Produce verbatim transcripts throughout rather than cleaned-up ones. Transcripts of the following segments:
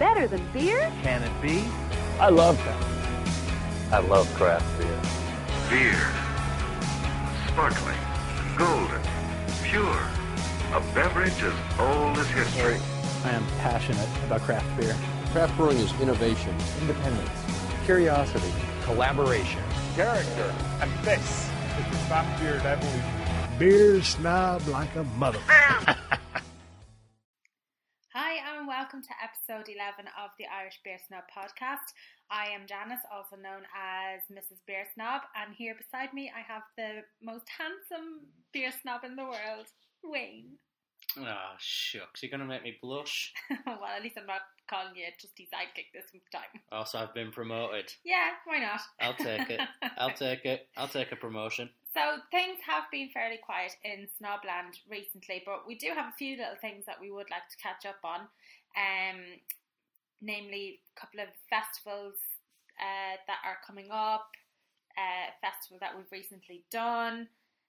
better than beer? Can it be? I love craft. I love craft beer. Beer. Sparkling. Golden. Pure. A beverage as old as history. I am passionate about craft beer. Craft brewing is innovation. Independence. Curiosity. Collaboration. Character. And this is the Craft Beer Revolution. Beer snob like a mother. Hi and welcome to episode eleven of the Irish Beer Snob podcast. I am Janice, also known as Missus Beer Snob, and here beside me I have the most handsome beer snob in the world, Wayne. Oh, shucks, you're going to make me blush. Well, at least I'm not calling you a trusty sidekick this time. Also, I've been promoted. Yeah, why not? I'll take it. I'll take it. I'll take a promotion. So things have been fairly quiet in Snobland recently, but we do have a few little things that we would like to catch up on. Um, namely, a couple of festivals uh, that are coming up, uh, a festival that we've recently done,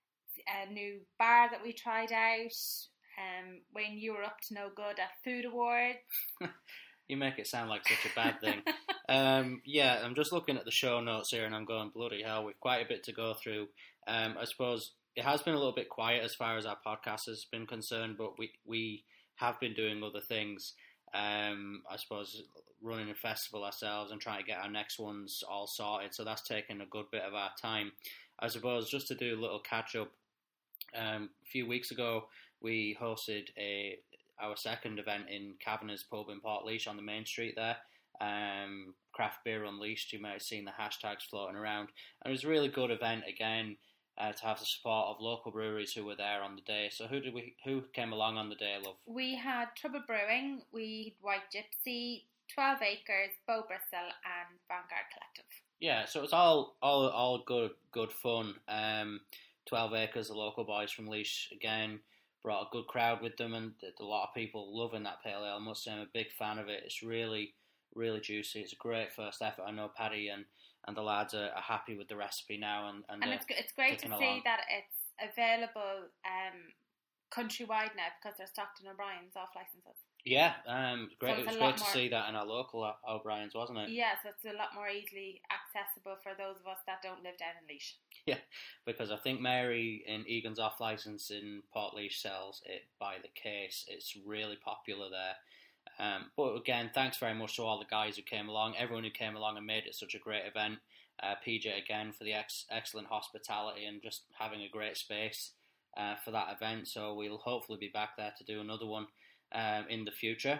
a new bar that we tried out. Um, Wayne, you were up to no good at Food Awards. You make it sound like such a bad thing. um, yeah, I'm just looking at the show notes here and I'm going, bloody hell, we've quite a bit to go through. Um, I suppose it has been a little bit quiet as far as our podcast has been concerned, but we, we have been doing other things. Um, I suppose running a festival ourselves and trying to get our next ones all sorted. So that's taken a good bit of our time. I suppose just to do a little catch up, um, a few weeks ago, we hosted a our second event in Kavanagh's Pub in Portlaoise on the main street there. Um, Craft Beer Unleashed, you might have seen the hashtags floating around. And it was a really good event again uh, to have the support of local breweries who were there on the day. So who did we? Who came along on the day, love? We had Trouble Brewing, we had White Gypsy, twelve Acres, Beau Bristle and Vanguard Collective. Yeah, so it's all all all good good fun. Um, twelve Acres, the local boys from Laois again, brought a good crowd with them, and a lot of people loving that pale ale. I must say I'm a big fan of it. It's really, really juicy. It's a great first effort. I know Paddy and, and the lads are, are happy with the recipe now. And, and, and it's, it's great to see that it's available um, countrywide now because they're stocked in O'Brien's off licenses. Yeah, um, great. So it was great to more, see that in our local O'Brien's, wasn't it? Yeah, so it's a lot more easily accessible for those of us that don't live down in Laois. Yeah, because I think Mary in Egan's off licence in Portlaoise sells it by the case. It's really popular there. Um, but again, thanks very much to all the guys who came along, everyone who came along and made it such a great event. Uh, P J again for the ex- excellent hospitality and just having a great space uh, for that event. So we'll hopefully be back there to do another one um, in the future.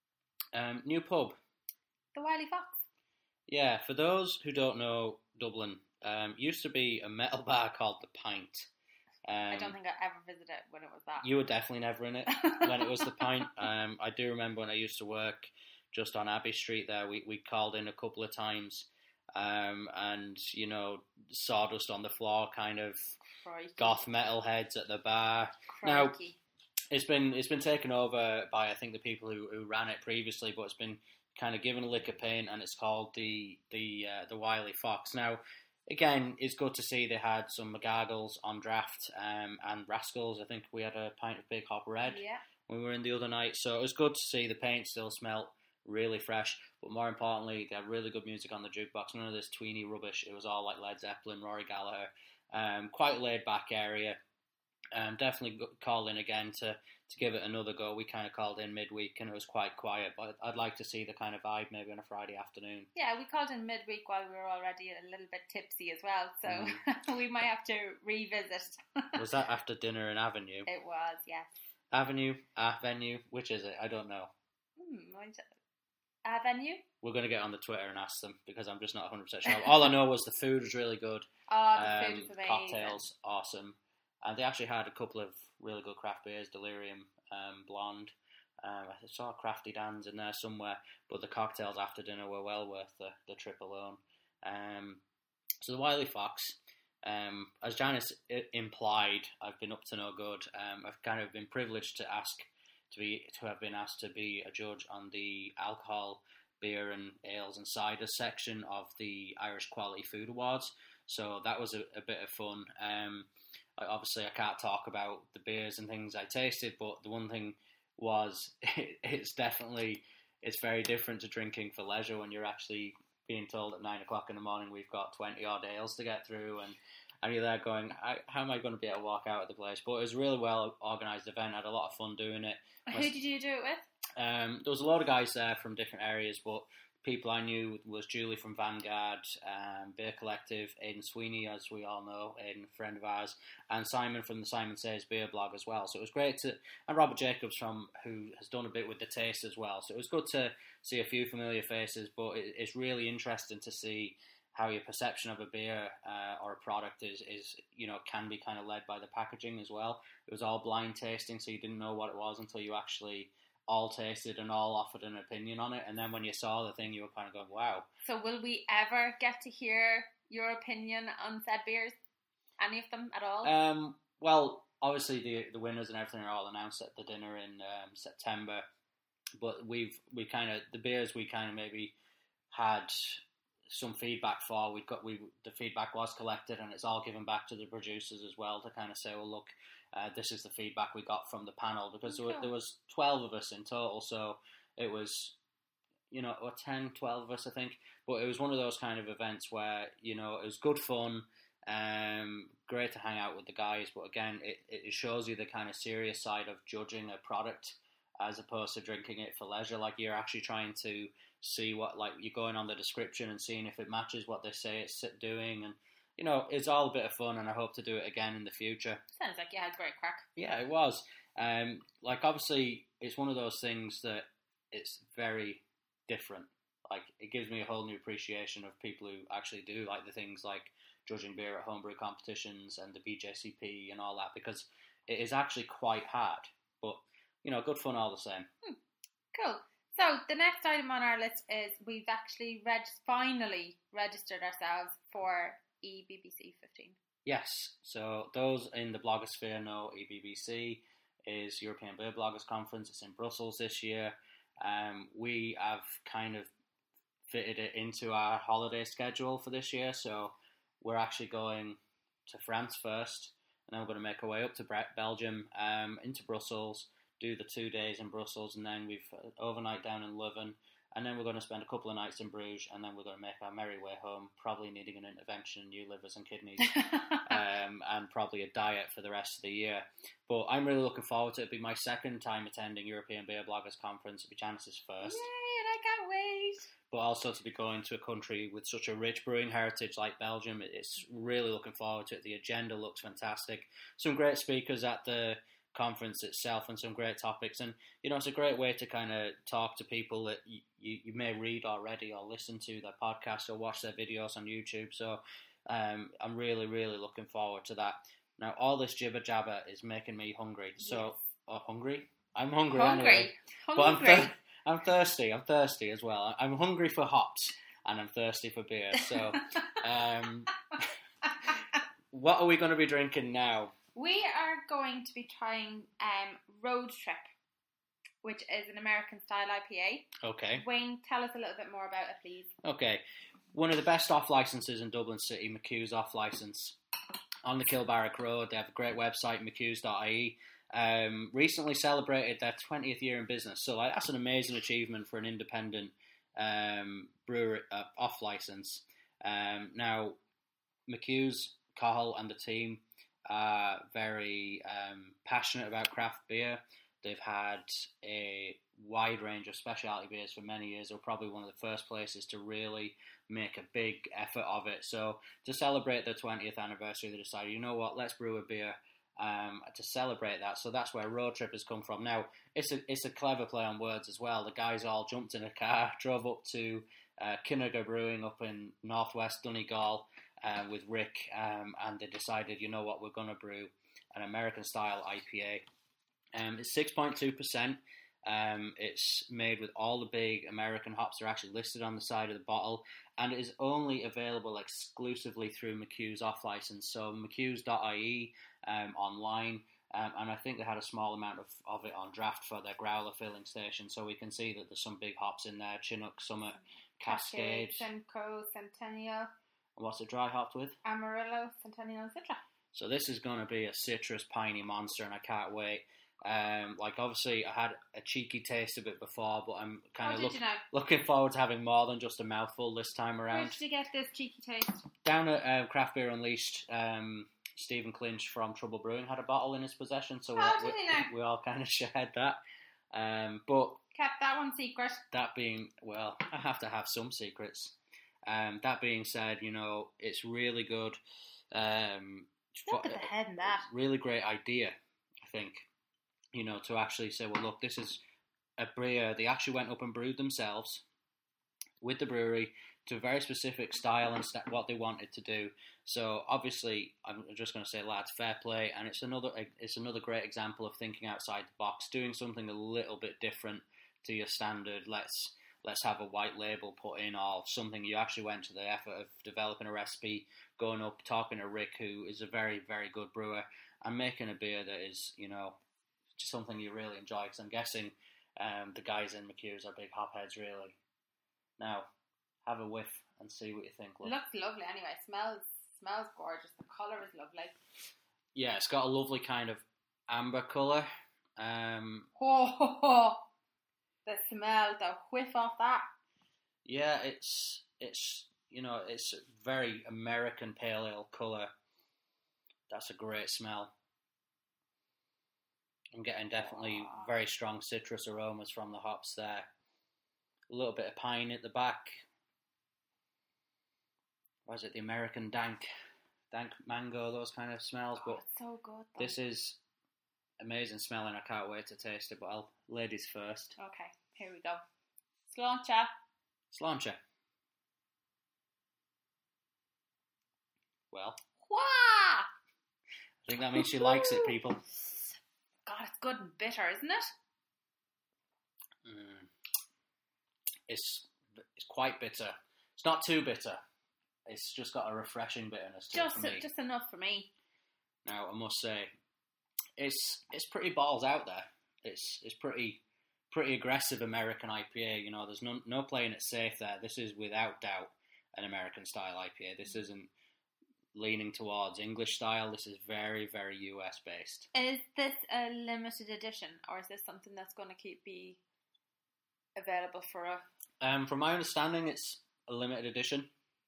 Um, new pub. The Wiley Fox. Yeah, for those who don't know Dublin, um, used to be a metal bar called The Pint. Um, I don't think I ever visited it when it was that. You were definitely never in it when it was The Pint. Um, I do remember when I used to work just on Abbey Street there, we, we called in a couple of times um, and, you know, sawdust on the floor, kind of Crikey. Goth metal heads at the bar. Crikey. Now, it's been it's been taken over by, I think, the people who, who ran it previously, but it's been kind of given a lick of paint and it's called the, the, uh, the Wiley Fox. Now, again, it's good to see they had some McGargles on draft um, and Rascals. I think we had a pint of Big Hop Red yeah. when we were in the other night. So it was good to see the paint still smelt really fresh. But more importantly, they had really good music on the jukebox. None of this tweeny rubbish. It was all like Led Zeppelin, Rory Gallagher. Um, quite laid back area. Um, definitely called in again to, to give it another go. We kind of called in midweek and it was quite quiet, but I'd like to see the kind of vibe maybe on a Friday afternoon. Yeah, we called in midweek while we were already a little bit tipsy as well, so mm. we might have to revisit. Was that after dinner in Avenue? It was, yes. Avenue, Avenue, which is it? I don't know. Hmm, Avenue? We're going to get on the Twitter and ask them because I'm just not one hundred percent sure. All I know was the food was really good. Oh, the um, food was amazing. Cocktails, awesome. And they actually had a couple of really good craft beers, Delirium, um, Blonde. Um, I saw Crafty Dan's in there somewhere, but the cocktails after dinner were well worth the, the trip alone. Um, so the Wiley Fox, um, as Janice I- implied, I've been up to no good. Um, I've kind of been privileged to ask to be to have been asked to be a judge on the alcohol, beer and ales and ciders section of the Irish Quality Food Awards. So that was a, a bit of fun. Um, Obviously, I can't talk about the beers and things I tasted, but the one thing was it, it's definitely it's very different to drinking for leisure when you're actually being told at nine o'clock in the morning we've got twenty odd ales to get through, and, and you're there going, how, how am I going to be able to walk out of the place? But it was a really well organised event. I had a lot of fun doing it. Who did you do it with? Um, there was a lot of guys there from different areas, but people I knew was Julie from Vanguard, um, Beer Collective, Aidan Sweeney, as we all know, Aidan, a friend of ours, and Simon from the Simon Says Beer blog as well. So it was great to, and Robert Jacobs from who has done a bit with the taste as well. So it was good to see a few familiar faces, but it, it's really interesting to see how your perception of a beer uh, or a product is, is, you know, can be kind of led by the packaging as well. It was all blind tasting, so you didn't know what it was until you actually all tasted and all offered an opinion on it, and then when you saw the thing you were kind of going, wow. So will we ever get to hear your opinion on said beers? Any of them at all? Um, well, obviously the the winners and everything are all announced at the dinner in um, September, but we've we kind of the beers we kind of maybe had some feedback for. We got we the feedback was collected and it's all given back to the producers as well to kind of say, well, look, uh, this is the feedback we got from the panel, because okay. there, there was twelve of us in total, so it was, you know, or ten, twelve of us I think, but it was one of those kind of events where, you know, it was good fun, um, great to hang out with the guys, but again, it, it shows you the kind of serious side of judging a product as opposed to drinking it for leisure. Like, you're actually trying to see what, like, you're going on the description and seeing if it matches what they say it's doing, and you know, it's all a bit of fun, and I hope to do it again in the future. Sounds like you had great crack. Yeah, it was. Um, like, obviously, it's one of those things that it's very different. Like, it gives me a whole new appreciation of people who actually do like the things like judging beer at homebrew competitions and the B J C P and all that, because it is actually quite hard. But, you know, good fun all the same. Hmm. Cool. So the next item on our list is we've actually reg- finally registered ourselves for E B B C fifteen. Yes, so those in the blogosphere know E B B C is European Beer Bloggers Conference. It's in Brussels this year. Um, we have kind of fitted it into our holiday schedule for this year, so we're actually going to France first, and then we're going to make our way up to Belgium, um, into Brussels, do the two days in Brussels, and then we've uh, overnight down in Leuven, and then we're going to spend a couple of nights in Bruges, and then we're going to make our merry way home, probably needing an intervention, new livers and kidneys, um, and probably a diet for the rest of the year. But I'm really looking forward to it. It'll be my second time attending European Beer Bloggers Conference. It'll be Janice's first. Yay, and I can't wait. But also to be going to a country with such a rich brewing heritage like Belgium, it's really looking forward to it. The agenda looks fantastic. Some great speakers at the conference itself and some great topics, and you know, it's a great way to kind of talk to people that you, you, you may read already or listen to their podcasts or watch their videos on YouTube. So um, I'm really really looking forward to that. Now, all this jibber jabber is making me hungry. So yes. oh, hungry I'm hungry, hungry. anyway hungry. But I'm, th- I'm thirsty I'm thirsty as well. I'm hungry for hops and I'm thirsty for beer. So um, what are we going to be drinking now? We are going to be trying um, Road Trip, which is an American-style I P A. Okay. Wayne, tell us a little bit more about it, please. Okay. One of the best off-licenses in Dublin City, McHugh's Off-License, on the Kilbarrack Road. They have a great website, mchughes dot I E. Um, recently celebrated their twentieth year in business, so like, that's an amazing achievement for an independent um, brewery uh, off-license. Um, now, McHugh's, Cathal and the team are very um, passionate about craft beer. They've had a wide range of specialty beers for many years. They were probably one of the first places to really make a big effort of it. So to celebrate their twentieth anniversary, they decided, you know what, let's brew a beer um, to celebrate that. So that's where Road Trip has come from. Now, it's a it's a clever play on words as well. The guys all jumped in a car, drove up to uh, Kinnagar Brewing up in northwest Donegal, Uh, with Rick, um, and they decided, you know what, we're going to brew an American-style I P A. Um, it's six point two percent. Um, it's made with all the big American hops. They're actually listed on the side of the bottle, and it is only available exclusively through McHugh's Off-License. So mchughes dot I E um, online, um, and I think they had a small amount of, of it on draft for their growler filling station, so we can see that there's some big hops in there: Chinook, Summit, Cascade, Simcoe, Centennial. What's it dry hopped with? Amarillo, Centennial, and Citra. So this is going to be a citrus, piney monster, and I can't wait. Um, like obviously, I had a cheeky taste of it before, but I'm kind Oh, of did look, you know? looking forward to having more than just a mouthful this time Where around. did you get this cheeky taste? Down at uh, Craft Beer Unleashed, um, Stephen Clinch from Trouble Brewing had a bottle in his possession, so Oh, we, did he we, now? we all kind of shared that. Um, but Kept that one secret. that being, well, I have to have some secrets. Um, that being said, you know, it's really good. Um, Look at the head in that. Really great idea, I think. You know, to actually say, well, look, this is a beer. They actually went up and brewed themselves with the brewery to a very specific style and st- what they wanted to do. So obviously, I'm just going to say, lads, fair play, and it's another it's another great example of thinking outside the box, doing something a little bit different to your standard. Let's let's have a white label put in, or something. You actually went to the effort of developing a recipe, going up, talking to Rick, who is a very very good brewer, and making a beer that is, you know, just something you really enjoy. Because I'm guessing um, the guys in McHugh's are big hopheads, really. Now, have a whiff and see what you think. Look. Looks lovely anyway. Smells smells gorgeous. The colour is lovely. Yeah, it's got a lovely kind of amber colour. Um, Oh, ho, ho. The smell, the whiff of that. yeah, it's it's you know it's a very American pale ale colour. That's a great smell. I'm getting definitely very strong citrus aromas from the hops there. A little bit of pine at the back. Or is it the American dank, dank mango? Those kind of smells. Oh, But it's so good. Though. this is amazing smelling. I can't wait to taste it. But I'll ladies first. Okay, here we go. Sláinte. Sláinte. Well, Wah! I think that means she likes it, people. God, it's good and bitter, isn't it? Mm. It's it's quite bitter. It's not too bitter. It's just got a refreshing bitterness to Just it for me. just enough for me. Now, I must say, it's it's pretty balls out there. It's it's pretty pretty aggressive American I P A. You know, there's no no playing it safe there. This is without doubt an American style I P A. This isn't leaning towards English style. This is very very U S based. Is this a limited edition, or is this something that's going to keep be available for a? Um, from my understanding, it's a limited edition.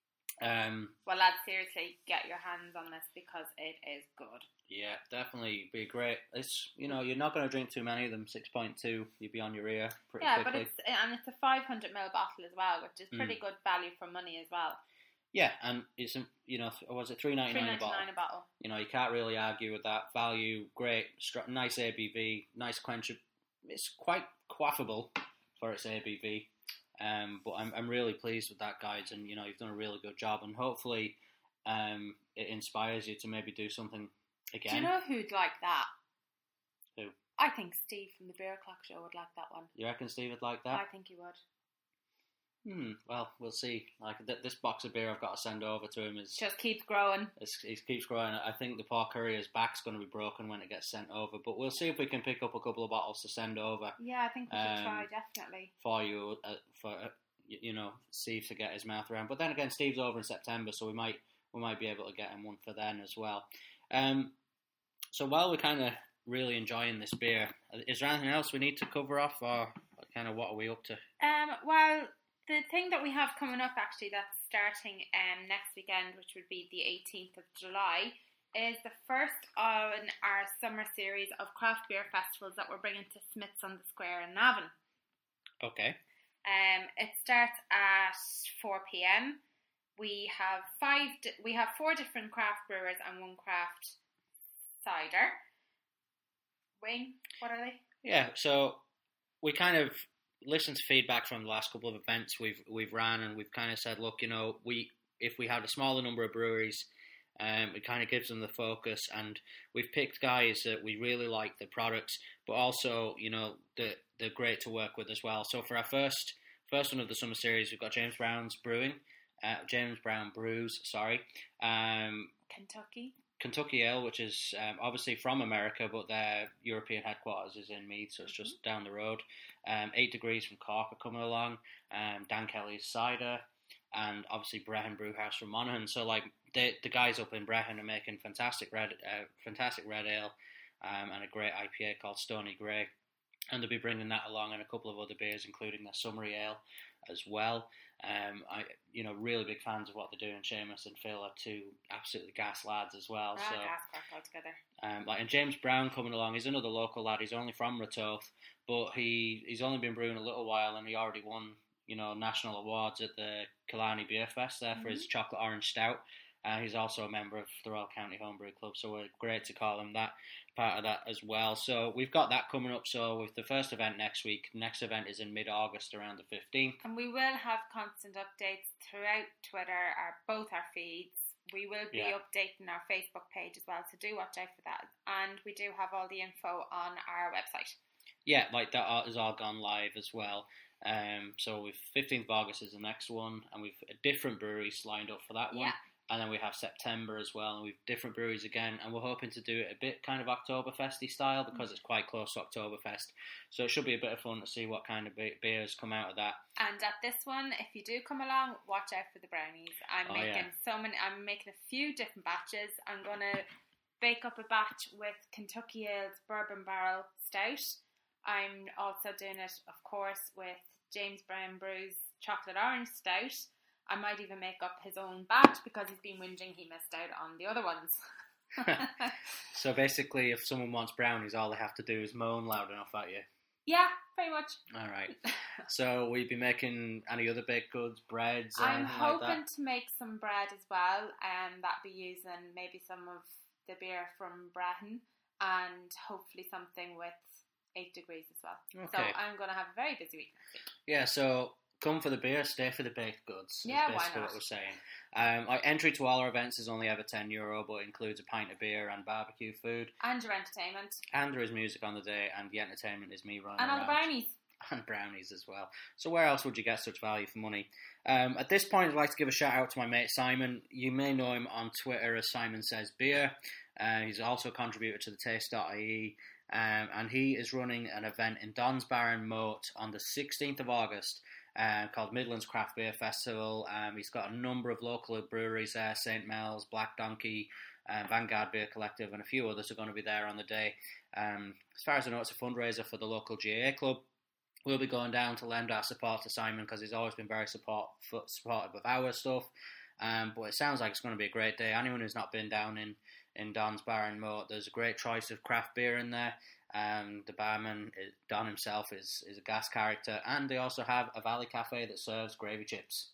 Um, Well, lads, seriously, get your hands on this because it is good. yeah, definitely be great. It's you know you're not going to drink too many of them. Six point two, you'd be on your ear pretty Yeah, quickly. but it's and it's a five hundred milliliter bottle as well, which is pretty Mm. good value for money as well. Yeah, and it's you know was it three ninety Three nine a ninety bottle? nine a bottle. You know you can't really argue with that value. Great, str- nice A B V, nice quench. It's quite quaffable for its A B V. Um, but I'm I'm really pleased with that, guys, and you know you've done a really good job, and hopefully um, it inspires you to maybe do something again. Do you know who'd like that? Who? I think Steve from the Beer Clock Show would like that one. You reckon Steve would like that? I think he would. Hmm. Well, we'll see. Like th- this box of beer I've got to send over to him is Just keeps growing. it's, it keeps growing. I think the poor courier's back's going to be broken when it gets sent over, but we'll see if we can pick up a couple of bottles to send over Yeah, I think we should Um, try, definitely. for you, uh, for uh, y- you know Steve to get his mouth around. But then again, Steve's over in September, so we might we might be able to get him one for then as well. Um. So while we're kind of really enjoying this beer, is there anything else we need to cover off, or kind of what are we up to? Um, well, the thing that we have coming up, actually, that's starting um, next weekend, which would be the eighteenth of July, is the first on our summer series of craft beer festivals that we're bringing to Smiths on the Square in Navan. Okay. Um, it starts at four p.m. We have five. Di- we have four different craft brewers and one craft cider. Wayne, what are they? Yeah. So we kind of listened to feedback from the last couple of events we've we've ran, and we've kind of said, look, you know, we if we had a smaller number of breweries, um, it kind of gives them the focus, and we've picked guys that we really like the products, but also, you know, they're, they're great to work with as well. So for our first first one of the summer series, we've got James Brown's Brewing, uh, James Brown Brews, sorry, um, Kentucky. Kentucky Ale, which is um, obviously from America, but their European headquarters is in Meath, so it's just mm-hmm. down the road. Um, Eight Degrees from Cork are coming along, um, Dan Kelly's Cider, and obviously Brehon Brewhouse from Monaghan. So like the the guys up in Brehon are making fantastic red, uh, fantastic red ale, um, and a great I P A called Stony Grey. And they'll be bringing that along and a couple of other beers, including their Summery Ale as well. Um, I, you know, really big fans of what they're doing. Seamus and Phil are two absolutely gas lads as well. Ah, so, gas crack altogether. um, like, and James Brown coming along. He's another local lad. He's only from Ratoath, but he he's only been brewing a little while, and he already won, you know, national awards at the Killarney Beer Fest there mm-hmm. for his chocolate orange stout. Uh, he's also a member of the Royal County Homebrew Club, so we're great to call him that, part of that as well. So we've got that coming up. So with the first event next week, next event is in mid-August, around the fifteenth. And we will have constant updates throughout Twitter, our both our feeds. We will be Yeah. updating our Facebook page as well, so do watch out for that. And we do have all the info on our website. Yeah, like that has all gone live as well. Um, so with fifteenth of August is the next one, and we've different breweries lined up for that one. Yeah. And then we have September as well, and we've different breweries again, and we're hoping to do it a bit kind of Oktoberfesty style because it's quite close to Oktoberfest. So it should be a bit of fun to see what kind of be- beers come out of that. And at this one, if you do come along, watch out for the brownies. I'm Oh, making yeah. so many. I'm making a few different batches. I'm gonna bake up a batch with Kentucky Ale's Bourbon Barrel Stout. I'm also doing it, of course, with James Brown Brew's Chocolate Orange Stout. I might even make up his own batch because he's been whinging he missed out on the other ones. So basically, if someone wants brownies, all they have to do is moan loud enough at you. Yeah, pretty much. All right. So we'd be making any other baked goods, breads, or I'm anything like hoping that? to make some bread as well, and that'd be using maybe some of the beer from Bratton, and hopefully something with eight degrees as well. So Okay. I'm going to have a very busy week next week. Yeah, so come for the beer, stay for the baked goods. is Yeah, why basically not? what we're saying. Um, like entry to all our events is only ever ten euro, but includes a pint of beer and barbecue food. And your entertainment. And there is music on the day, and the entertainment is me running And all the around. brownies. And brownies as well. So where else would you get such value for money? Um, at this point, I'd like to give a shout out to my mate Simon. You may know him on Twitter as Simon Says Beer. Uh, he's also a contributor to the taste dot I E. Um, and he is running an event in Donsbarrow and Moat on the sixteenth of August uh, called Midlands Craft Beer Festival. Um, he's got a number of local breweries there, Saint Mel's, Black Donkey, um, Vanguard Beer Collective, and a few others are going to be there on the day. Um, as far as I know, it's a fundraiser for the local G A A club. We'll be going down to lend our support to Simon because he's always been very support, supportive of our stuff. Um, but it sounds like it's going to be a great day. Anyone who's not been down in, in Don's Bar and Moat, there's a great choice of craft beer in there. Um, the barman, Don himself, is, is a gas character. And they also have a Valley Cafe that serves gravy chips.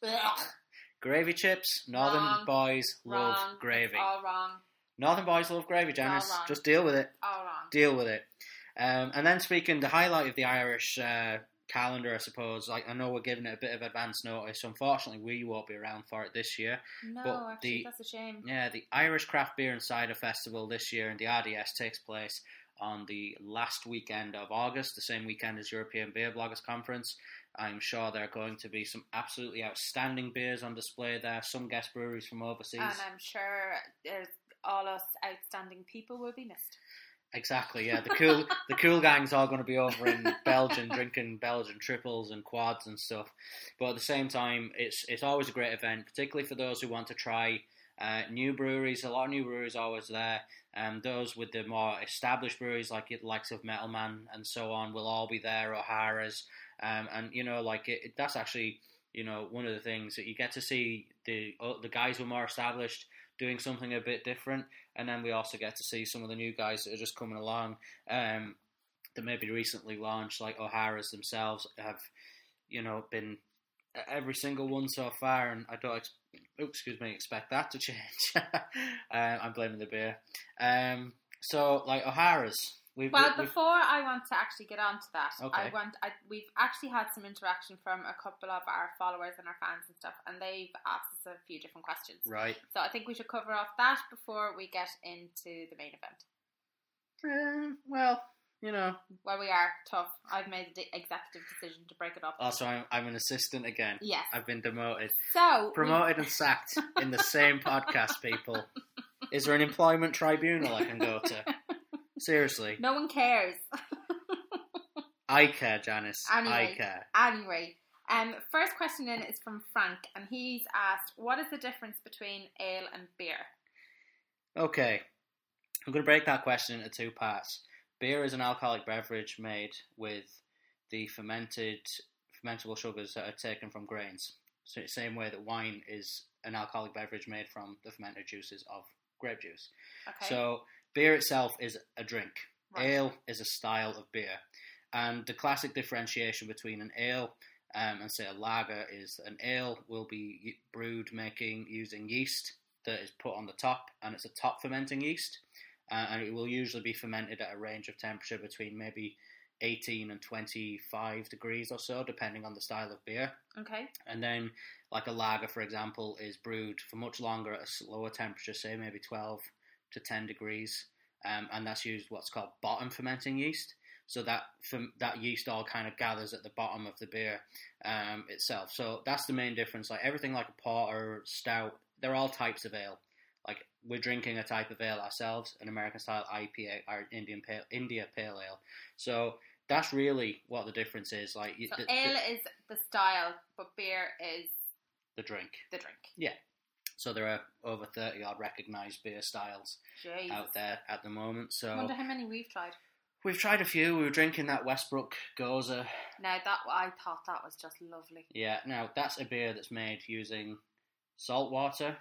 Gravy chips? Northern Wrong. boys love Wrong. gravy. It's all wrong. Northern boys love gravy, Janice. all wrong. Just deal with it. All wrong. Deal with it. Um, and then speaking, the highlight of the Irish uh, calendar, I suppose, like I know we're giving it a bit of advance notice. Unfortunately, we won't be around for it this year. No, But actually, the- that's a shame. Yeah, the Irish Craft Beer and Cider Festival this year in the R D S takes place on the last weekend of August, the same weekend as European Beer Bloggers Conference. I'm sure there are going to be some absolutely outstanding beers on display there, some guest breweries from overseas. And I'm sure there's all us outstanding people will be missed. Exactly, yeah. The cool the cool gang's all going to be over in Belgium drinking Belgian triples and quads and stuff. But at the same time, it's it's always a great event, particularly for those who want to try uh, new breweries. A lot of new breweries are always there. Um, those with the more established breweries, like the likes of Metal Man and so on, will all be there. O'Hara's, um, and you know, like it, it, that's actually you know one of the things that you get to see the uh, the guys who are more established doing something a bit different, and then we also get to see some of the new guys that are just coming along um, that maybe recently launched, like O'Hara's themselves have, you know, been every single one so far, and I don't, ex- oh, excuse me, expect that to change. uh, I'm blaming the beer. Um, so, like O'Hara's. We've, Well, we've, before I want to actually get on to that, Okay. I want I, we've actually had some interaction from a couple of our followers and our fans and stuff, and they've asked us a few different questions. right. So I think we should cover off that before we get into the main event. Uh, well, you know. Where we are tough. I've made the executive decision to break it up. Also, I'm, I'm an assistant again. Yes. I've been demoted. So Promoted and sacked in the same podcast, people. Is there an employment tribunal I can go to? Seriously. no one cares. I care, Janice. Anyway. I care. Anyway, um, first question in is from Frank, and he's asked, "What is the difference between ale and beer?" Okay. I'm going to break that question into two parts. Beer is an alcoholic beverage made with the fermented, fermentable sugars that are taken from grains. So it's the same way that wine is an alcoholic beverage made from the fermented juices of grape juice. Okay. So beer itself is a drink. Right. Ale is a style of beer. And the classic differentiation between an ale um, and, say, a lager is an ale will be brewed making using yeast that is put on the top, and it's a top fermenting yeast. Uh, and it will usually be fermented at a range of temperature between maybe eighteen and twenty-five degrees or so, depending on the style of beer. Okay. And then, like a lager, for example, is brewed for much longer at a slower temperature, say maybe twelve to ten degrees. Um, and that's used what's called bottom fermenting yeast. So that that yeast all kind of gathers at the bottom of the beer um, itself. So that's the main difference. Like everything like a porter, stout, they're all types of ale. Like we're drinking a type of ale ourselves, an American style I P A or Indian pale, India Pale Ale. So that's really what the difference is. Like so the, ale the, is the style, but beer is the drink. The drink. Yeah. So there are over thirty odd recognised beer styles Jeez. out there at the moment. So I wonder how many we've tried. We've tried a few. We were drinking that Westbrook Goza. Now that I thought that was just lovely. Yeah. Now that's a beer that's made using salt water.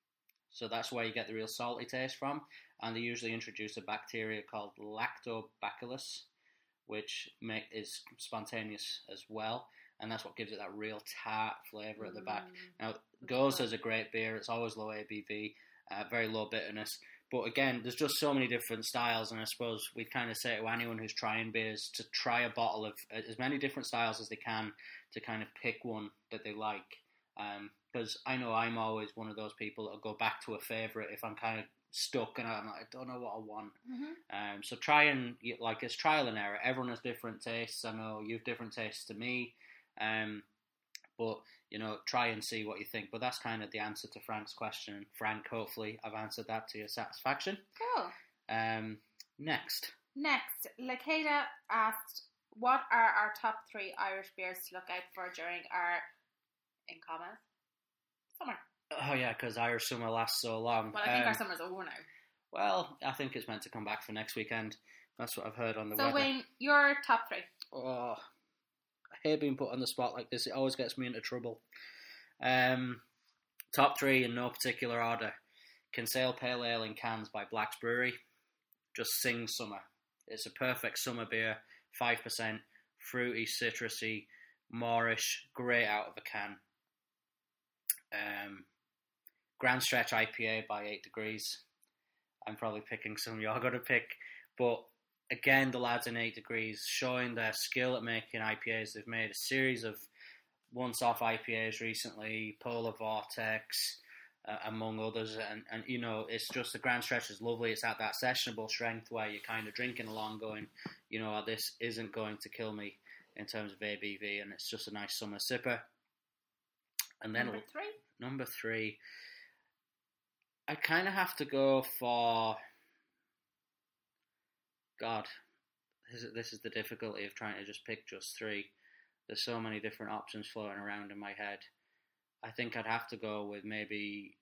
So that's where you get the real salty taste from. And they usually introduce a bacteria called Lactobacillus, which make, is spontaneous as well. And that's what gives it that real tart flavour at the back. Now, Goza is a great beer. It's always low A B V, uh, very low bitterness. But again, there's just so many different styles. And I suppose we kind of say to anyone who's trying beers to try a bottle of as many different styles as they can to kind of pick one that they like. Because um, I know I'm always one of those people that'll go back to a favourite if I'm kind of stuck and I'm like, I don't know what I want. Mm-hmm. Um, so try and, like, it's trial and error. Everyone has different tastes. I know you have different tastes to me. Um, but, you know, try and see what you think. But that's kind of the answer to Frank's question. Frank, hopefully I've answered that to your satisfaction. Cool. Um, next. Next, Lakeda asked, what are our top three Irish beers to look out for during our, in commas, summer? Oh, yeah, because Irish summer lasts so long. Well, I think um, our summer's over now. Well, I think it's meant to come back for next weekend. That's what I've heard on the so weather. So, Wayne, your top three. Oh, I hate being put on the spot like this. It always gets me into trouble. Um, top three in no particular order. Kinsale Pale Ale in cans by Black's Brewery. Just sings summer. It's a perfect summer beer. five percent, fruity, citrusy, moreish, great out of a can. Um, Grand Stretch I P A by eight degrees. I'm probably picking some you're going to pick. But again, the lads in eight degrees showing their skill at making I P As. They've made a series of once-off I P As recently, Polar Vortex, uh, among others. And, and, you know, it's just the Grand Stretch is lovely. It's at that sessionable strength where you're kind of drinking along going, you know, this isn't going to kill me in terms of A B V. And it's just a nice summer sipper. And then Number three? Number three. I kind of have to go for... God, this is, this is the difficulty of trying to just pick just three. There's so many different options floating around in my head. I think I'd have to go with maybe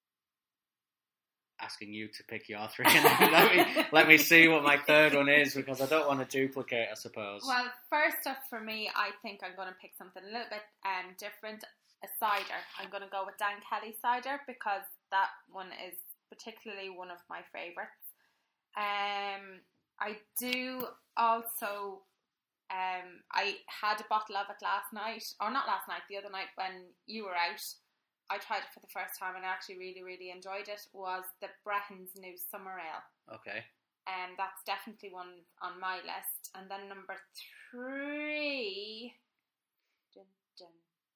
asking you to pick your three and let me let me see what my third one is, because I don't want to duplicate, I suppose. Well, first up for me, I think I'm going to pick something a little bit um, different. A cider. I'm going to go with Dan Kelly cider because that one is particularly one of my favourites. Um, I do also, um, I had a bottle of it last night, or not last night, the other night when you were out. I tried it for the first time and I actually really, really enjoyed it. Was the Brehon's new Summer Ale. Okay. And um, that's definitely one on my list. And then number three, dun, dun,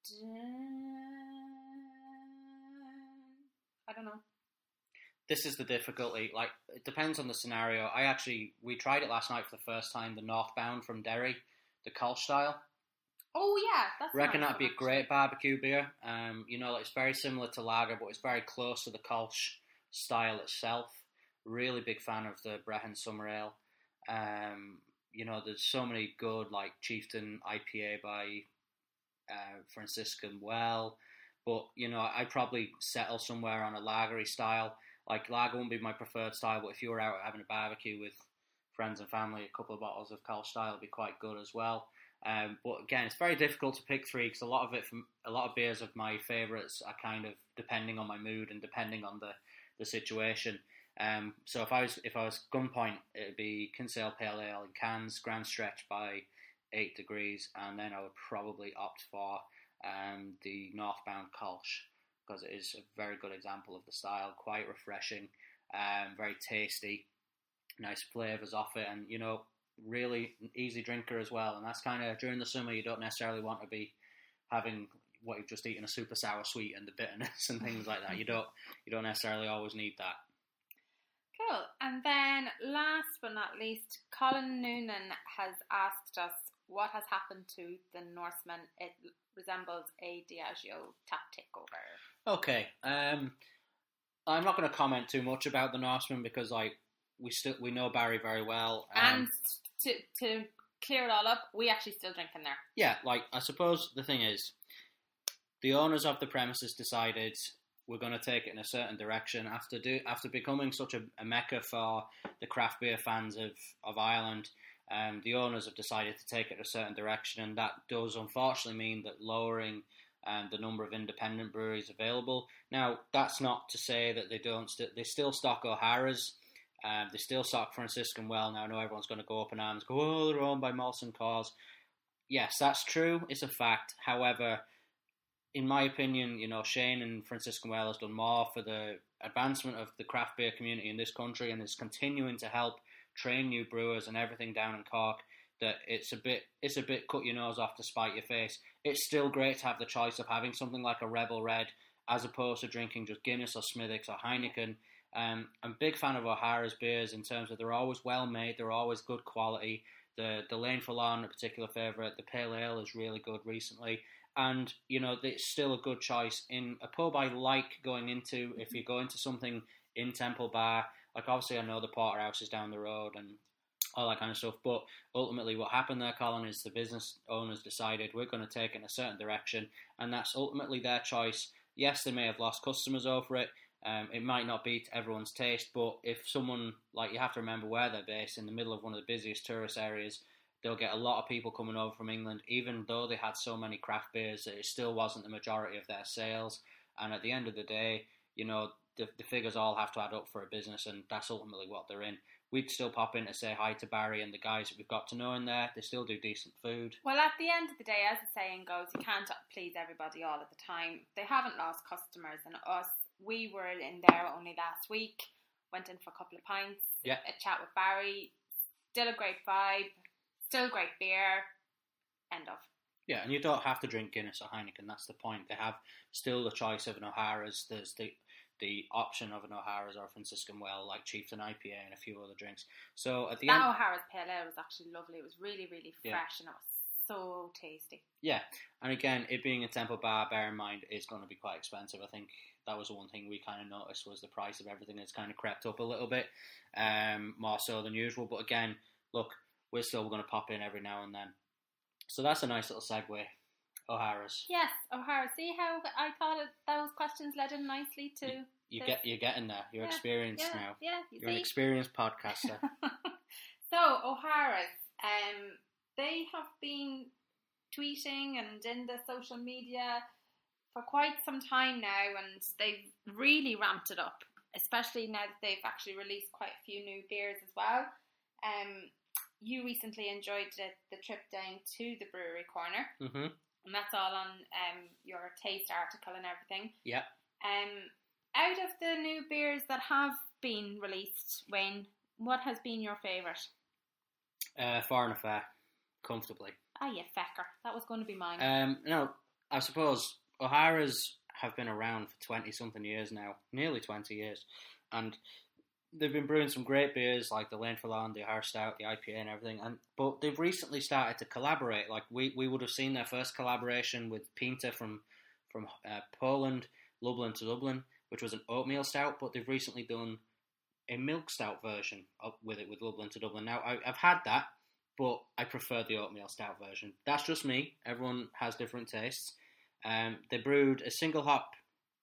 I don't know. This is the difficulty. Like, it depends on the scenario. I actually, we tried it last night for the first time, the Northbound from Derry, the Kolsch style. Oh, yeah. That's reckon nice that'd be a great barbecue beer. Um, you know, it's very similar to lager, but it's very close to the Kolsch style itself. Really big fan of the Brehon Summer Ale. Um, you know, there's so many good, like Chieftain I P A by uh, Franciscan Well. But, you know, I'd probably settle somewhere on a lagery style. Like, lager wouldn't be my preferred style, but if you were out having a barbecue with friends and family, a couple of bottles of Kolsch style would be quite good as well. Um, but again, it's very difficult to pick three because a lot of it, from a lot of beers of my favourites are kind of depending on my mood and depending on the, the situation. Um, so if I was if I was gunpoint, it'd be Kinsale Pale Ale in cans, Grand Stretch by eight degrees, and then I would probably opt for um, the Northbound Kolsch because it is a very good example of the style, quite refreshing, um, very tasty, nice flavours off it, and you know, really easy drinker as well. And that's kind of during the summer, you don't necessarily want to be having what you've just eaten, a super sour sweet and the bitterness and things like that. You don't you don't necessarily always need that. Cool. And then last but not least, Colin Noonan has asked us what has happened to the Norseman. It resembles a Diageo tap takeover. Okay. Um, I'm not going to comment too much about the Norseman because like we still we know Barry very well. Um, and to to clear it all up, we actually still drink in there. Yeah, like I suppose the thing is, the owners of the premises decided we're going to take it in a certain direction after do after becoming such a, a mecca for the craft beer fans of of Ireland. Um, the owners have decided to take it in a certain direction, and that does unfortunately mean that lowering um, the number of independent breweries available. Now, that's not to say that they don't. St- they still stock O'Hara's. Um, they still stock Franciscan Well. Now, I know everyone's going to go up in arms, go, oh, they're owned by Molson Coors. Yes, that's true. It's a fact. However, in my opinion, you know, Shane and Franciscan Well has done more for the advancement of the craft beer community in this country and is continuing to help train new brewers and everything down in Cork, that it's a bit it's a bit cut your nose off to spite your face. It's still great to have the choice of having something like a Rebel Red as opposed to drinking just Guinness or Smithwick's or Heineken. Um, I'm a big fan of O'Hara's beers in terms of they're always well made, they're always good quality. The the Lane Forlorn, a particular favourite, the Pale Ale is really good recently. And, you know, it's still a good choice. In a pub I like going into, if you go into something in Temple Bar, like obviously I know the Porterhouse is down the road and all that kind of stuff, but ultimately what happened there, Colin, is the business owners decided we're going to take it in a certain direction, and that's ultimately their choice. Yes, they may have lost customers over it. Um, it might not be to everyone's taste, but if someone, like, you have to remember where they're based, in the middle of one of the busiest tourist areas, they'll get a lot of people coming over from England, even though they had so many craft beers, it still wasn't the majority of their sales. And at the end of the day, you know, the, the figures all have to add up for a business, and that's ultimately what they're in. We'd still pop in to say hi to Barry and the guys that we've got to know in there. They still do decent food. Well, at the end of the day, as the saying goes, you can't please everybody all of the time. They haven't lost customers, and us, we were in there only last week, went in for a couple of pints, yeah. a chat with Barry, still a great vibe, still great beer, end of. Yeah, and you don't have to drink Guinness or Heineken, that's the point. They have still the choice of an O'Hara's, there's the the option of an O'Hara's or Franciscan Well, like Chieftain I P A and a few other drinks. So at the that end... That O'Hara's Pale Ale was actually lovely. It was really, really fresh, yeah. And it was so tasty. Yeah, and again, it being a Temple Bar, bear in mind, it's going to be quite expensive. I think that was the one thing we kind of noticed was the price of everything has kind of crept up a little bit, um, more so than usual. But again, look, we're still going to pop in every now and then. So that's a nice little segue. O'Hara's. Yes, O'Hara. See how I thought it, those questions led in nicely to. You, you this? get you're getting there. You're yeah, experienced yeah, now. Yeah, you you're see? an experienced podcaster. So O'Hara's, um, they have been tweeting and in the social media for quite some time now, and they've really ramped it up, especially now that they've actually released quite a few new beers as well. Um, you recently enjoyed the, the trip down to the Brewery Corner. Mm-hmm. And that's all on um, your taste article and everything. Yeah. Um, out of the new beers that have been released, Wayne, what has been your favourite? Uh, Foreign Affair, comfortably. Ah, yeah, fecker. That was going to be mine. Um, no, I suppose O'Hara's have been around for twenty-something years now, nearly twenty years. And they've been brewing some great beers like the Lane Forlorn, the O'Hara Stout, the I P A and everything. And but they've recently started to collaborate. Like we, we would have seen their first collaboration with Pinta from from uh, Poland, Lublin to Dublin, which was an oatmeal stout. But they've recently done a milk stout version of, with it with Lublin to Dublin. Now I, I've had that, but I prefer the oatmeal stout version. That's just me. Everyone has different tastes. Um, they brewed a single hop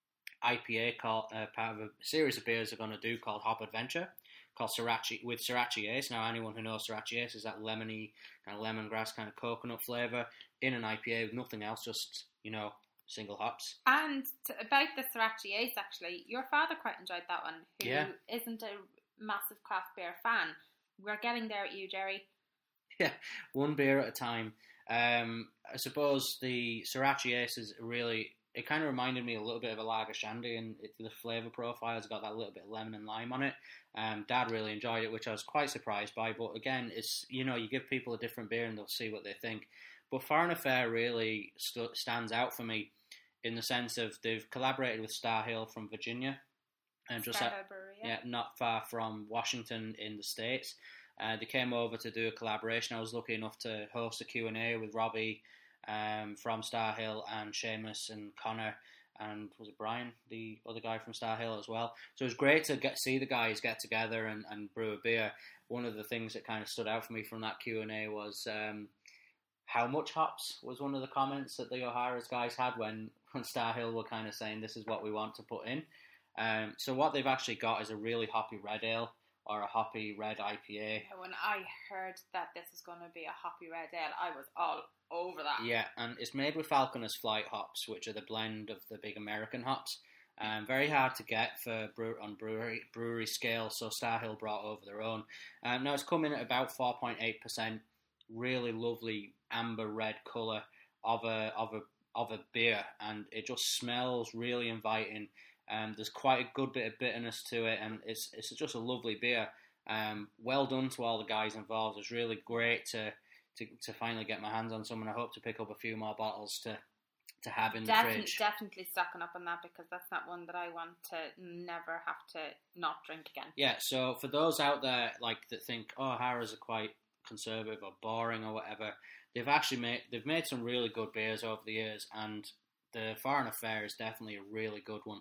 I P A called uh, part of a series of beers they're going to do called Hop Adventure, called Sriracha with Sriracha Ace. Now, anyone who knows Sriracha Ace is that lemony kind of lemongrass kind of coconut flavour in an I P A with nothing else, just you know single hops. And to, about the Sriracha Ace, actually, your father quite enjoyed that one. Who Yeah. isn't a massive craft beer fan. We're getting there at you, Jerry. Yeah, one beer at a time. Um, I suppose the Sriracha Ace is really, it kind of reminded me a little bit of a lager shandy, and it, the flavour profile has got that little bit of lemon and lime on it. Um, Dad really enjoyed it, which I was quite surprised by. But again, it's, you know, you give people a different beer and they'll see what they think. But Foreign Affair really st- stands out for me in the sense of they've collaborated with Star Hill from Virginia, and just Star at, Hill Brewery, yeah. yeah, not far from Washington in the States. Uh, they came over to do a collaboration. I was lucky enough to host a Q and A with Robbie um, from Star Hill and Seamus and Connor and was it Brian, the other guy from Star Hill as well. So it was great to get see the guys get together and, and brew a beer. One of the things that kind of stood out for me from that Q and A was um, how much hops was one of the comments that the O'Hara's guys had when, when Star Hill were kind of saying this is what we want to put in. Um, so what they've actually got is a really hoppy red ale, or a hoppy red I P A. When I heard that this was going to be a hoppy red ale, I was all over that. Yeah, and it's made with Falconer's Flight hops, which are the blend of the big American hops. Um, very hard to get for brew- on brewery brewery scale, so Star Hill brought over their own. Um, now it's coming at about four point eight percent. Really lovely amber red colour of a of a of a beer, and it just smells really inviting. Um, there's quite a good bit of bitterness to it, and it's it's just a lovely beer. Um, well done to all the guys involved. It's really great to, to to finally get my hands on some, and I hope to pick up a few more bottles to to have in the Defin- fridge. Definitely stocking up on that, because that's not one that I want to never have to not drink again. Yeah, so for those out there like that think, oh, O'Hara's are quite conservative or boring or whatever, they've actually made they've made some really good beers over the years, and the Foreign Affair is definitely a really good one.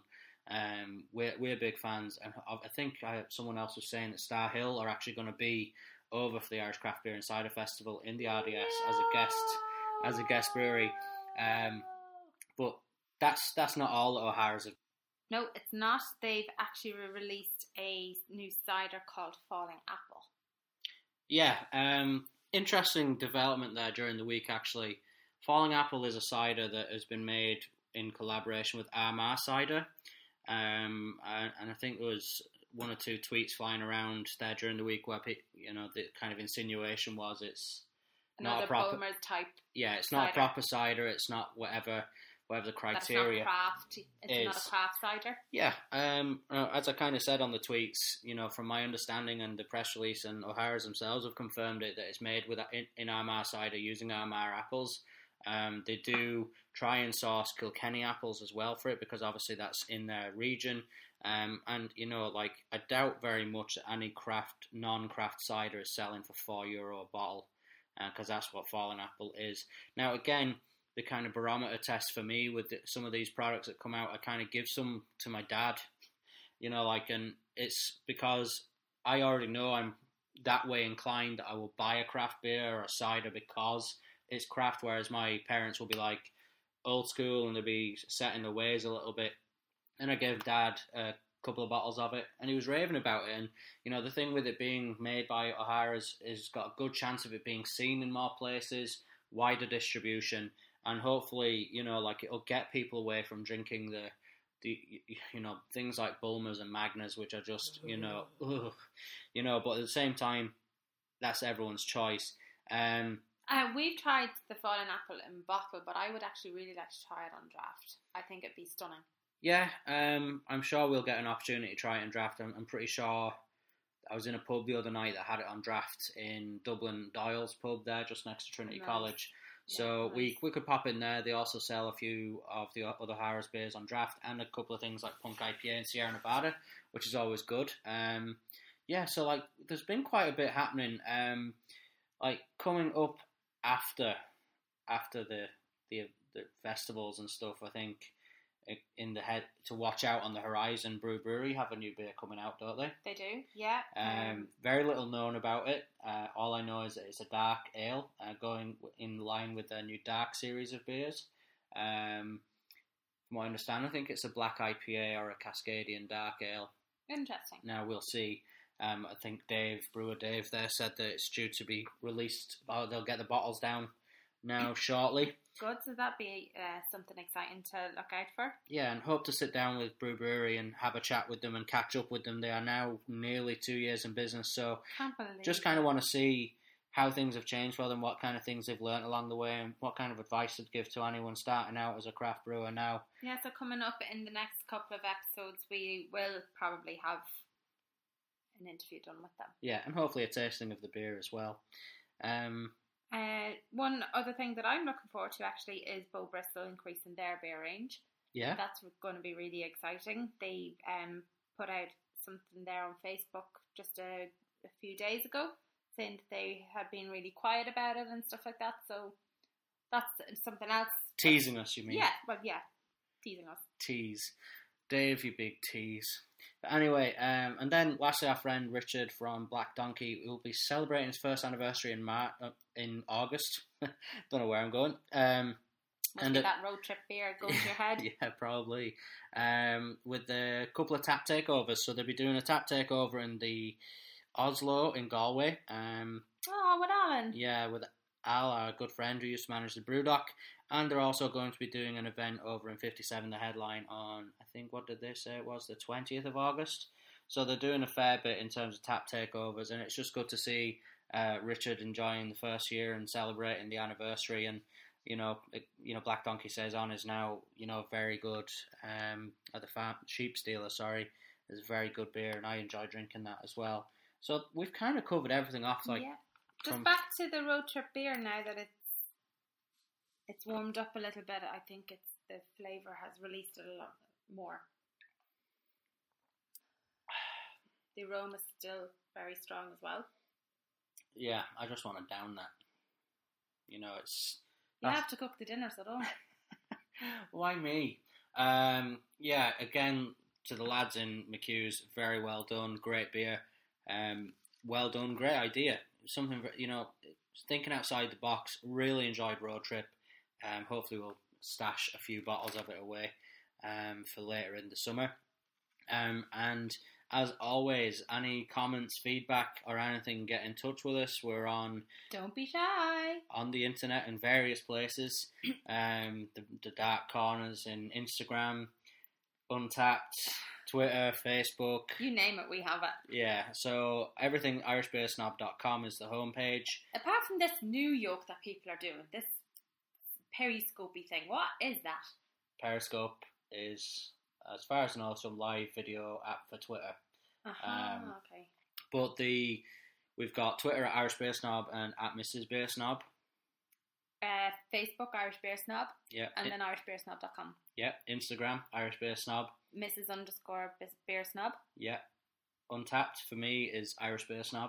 Um, we're we're big fans, and I think I, someone else was saying that Star Hill are actually going to be over for the Irish Craft Beer and Cider Festival in the R D S as a guest as a guest brewery. Um, but that's that's not all that O'Hara's have. No, it's not. They've actually released a new cider called Falling Apple. Yeah, um, interesting development there during the week. Actually, Falling Apple is a cider that has been made in collaboration with Armagh Cider. Um, and, and I think there was one or two tweets flying around there during the week where, you know, the kind of insinuation was it's Another not a proper Bulmers type. Yeah, it's not cider. a proper cider. It's not whatever whatever the criteria. That's not craft. It's is. not a craft cider. Yeah, um, uh, as I kind of said on the tweets, you know, from my understanding and the press release, and O'Hara's themselves have confirmed it, that it's made with in, in Armagh cider using Armagh apples. Um, they do try and source Kilkenny apples as well for it, because obviously that's in their region. Um, and, you know, like, I doubt very much that any craft, non-craft cider is selling for four euro a bottle, because uh, that's what Fallen Apple is. Now, again, the kind of barometer test for me with the, some of these products that come out, I kind of give some to my dad, you know, like, and it's because I already know I'm that way inclined that I will buy a craft beer or a cider because it's craft, whereas my parents will be like old school and they'll be set in their ways a little bit. And I gave Dad a couple of bottles of it, and he was raving about it. And, you know, the thing with it being made by O'Hara's is got a good chance of it being seen in more places, wider distribution, and hopefully, you know, like, it'll get people away from drinking the, the you know, things like Bulmers and Magners, which are just, you know, ugh, you know, but at the same time, that's everyone's choice. Um, Uh, we've tried the Fallen Apple in bottle, but I would actually really like to try it on draft. I think it'd be stunning. Yeah, um, I'm sure we'll get an opportunity to try it on draft. I'm, I'm pretty sure I was in a pub the other night that had it on draft in Dublin, Doyle's pub there, just next to Trinity Nice. College. Yeah, So nice. we we could pop in there. They also sell a few of the other Harris beers on draft, and a couple of things like Punk I P A and Sierra Nevada, which is always good. Um, yeah, so like there's been quite a bit happening. Um, like coming up after after the the the festivals and stuff, I think in the head to watch out on the horizon. Brew Brewery have a new beer coming out, don't they? They do, yeah. Um, very little known about it. Uh, all I know is that it's a dark ale, uh, going in line with their new dark series of beers. Um, from from what I understand, I think it's a black I P A or a Cascadian dark ale. Interesting. Now we'll see. Um, I think Dave, brewer Dave there, said that it's due to be released, or they'll get the bottles down now shortly. Good, so that'd be uh, something exciting to look out for. Yeah, and hope to sit down with Brew Brewery and have a chat with them and catch up with them. They are now nearly two years in business, so Can't believe just kind of want to see how things have changed for them, what kind of things they've learnt along the way, and what kind of advice they'd give to anyone starting out as a craft brewer now. Yeah, so coming up in the next couple of episodes, we will probably have an interview done with them. Yeah, and hopefully a tasting of the beer as well. Um, uh, one other thing that I'm looking forward to actually is Bo Bristol increasing their beer range. Yeah. That's going to be really exciting. They um, put out something there on Facebook just a, a few days ago, saying that they had been really quiet about it and stuff like that. So that's something else. Teasing us, you mean? Yeah, well, yeah, teasing us. Tease. Dave, you big tease. But anyway, um, and then lastly, our friend Richard from Black Donkey will be celebrating his first anniversary in Mar- uh, in August. Don't know where I'm going. Um, Must and be it, that road trip beer going to your head. Yeah, probably. Um, with a couple of tap takeovers. So they'll be doing a tap takeover in the Oslo in Galway. Um, oh, with Alan. Yeah, with Al, our good friend who used to manage the Brewdock. And they're also going to be doing an event over in fifty-seven, the headline, on, I think, what did they say it was, the twentieth of August? So they're doing a fair bit in terms of tap takeovers, and it's just good to see uh, Richard enjoying the first year and celebrating the anniversary. And, you know, it, you know, Black Donkey Saison is now, you know, very good, um, at the farm, Sheep Stealer, sorry, is very good beer, and I enjoy drinking that as well. So we've kind of covered everything off, like, yeah. Just from... back to the road trip beer now that it's it's warmed up a little bit. I think it's the flavour has released a lot more. The aroma is still very strong as well. Yeah, I just want to down that. You know, it's... You have to cook the dinner, so don't. Why me? Um, yeah, again, to the lads in McHugh's, very well done, great beer. Um, well done, great idea. Something, you know, thinking outside the box. Really enjoyed Road Trip. Um, hopefully we'll stash a few bottles of it away um, for later in the summer. Um, and as always, any comments, feedback, or anything, get in touch with us. We're on... Don't be shy. On the internet in various places. um, the, the dark corners in Instagram, Untapped, Twitter, Facebook. You name it, we have it. Yeah, so everything irish beer snob dot com is the homepage. Apart from this new yoke that people are doing, this periscopy thing, what is that? Periscope is, as far as I know, some live video app for Twitter. Uh-huh, um, okay. But the we've got Twitter at Irish Beer Snob and at Missus Beer Snob. Uh, Facebook, Irish Beer Snob. Yeah. And it, then irish beer snob dot com. Yeah. Instagram, Irish Beer Snob. Missus underscore Beer Snob. Yeah. Untapped for me is Irish Beer Snob.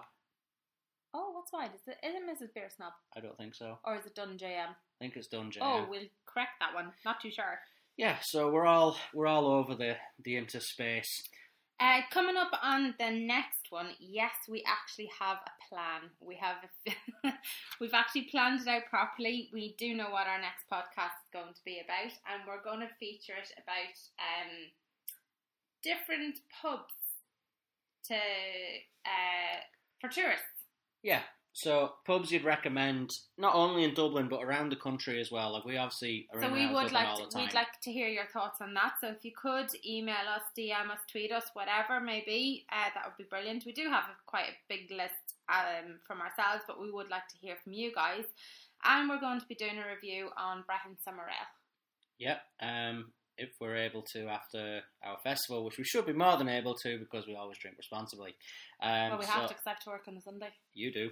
Oh, what's wide? Is it, is it Missus Beer Snob? I don't think so. Or is it Dun J M? I think it's Dun J M. Oh, we'll correct that one. Not too sure. Yeah, so we're all we're all over the the interspace. Uh, coming up on the next one, yes, we actually have a plan. We have, a we've actually planned it out properly. We do know what our next podcast is going to be about, and we're going to feature it about um, different pubs to uh, for tourists. Yeah, so pubs you'd recommend not only in Dublin but around the country as well. Like we obviously are so in we and out would of Dublin like all to, the time. we'd like to hear your thoughts on that. So if you could email us, D M us, tweet us, whatever it may be, uh, that would be brilliant. We do have a, quite a big list um, from ourselves, but we would like to hear from you guys. And we're going to be doing a review on Brehon Summer Ale. Yep. Um, if we're able to after our festival, which we should be more than able to because we always drink responsibly. Um, well, we so have to because I have to work on a Sunday. You do.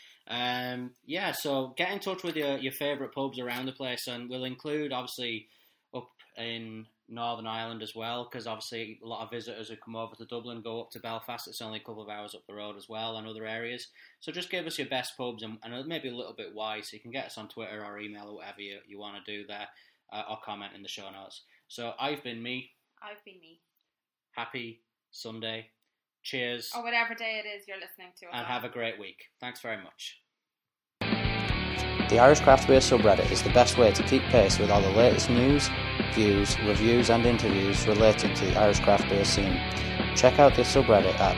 Um, yeah, so get in touch with your, your favourite pubs around the place, and we'll include obviously up in Northern Ireland as well, because obviously a lot of visitors who come over to Dublin go up to Belfast. It's only a couple of hours up the road as well, and other areas. So just give us your best pubs and, and maybe a little bit why, so you can get us on Twitter or email or whatever you, you want to do there, uh, or comment in the show notes. So I've been me. I've been me. Happy Sunday. Cheers. Or whatever day it is you're listening to us. And on. have a great week. Thanks very much. The Irish Craft Beer subreddit is the best way to keep pace with all the latest news, views, reviews and interviews relating to the Irish craft beer scene. Check out this subreddit at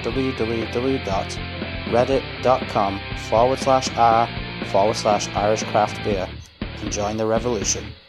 www.reddit.com forward slash r forward slash Irish craft beer and join the revolution.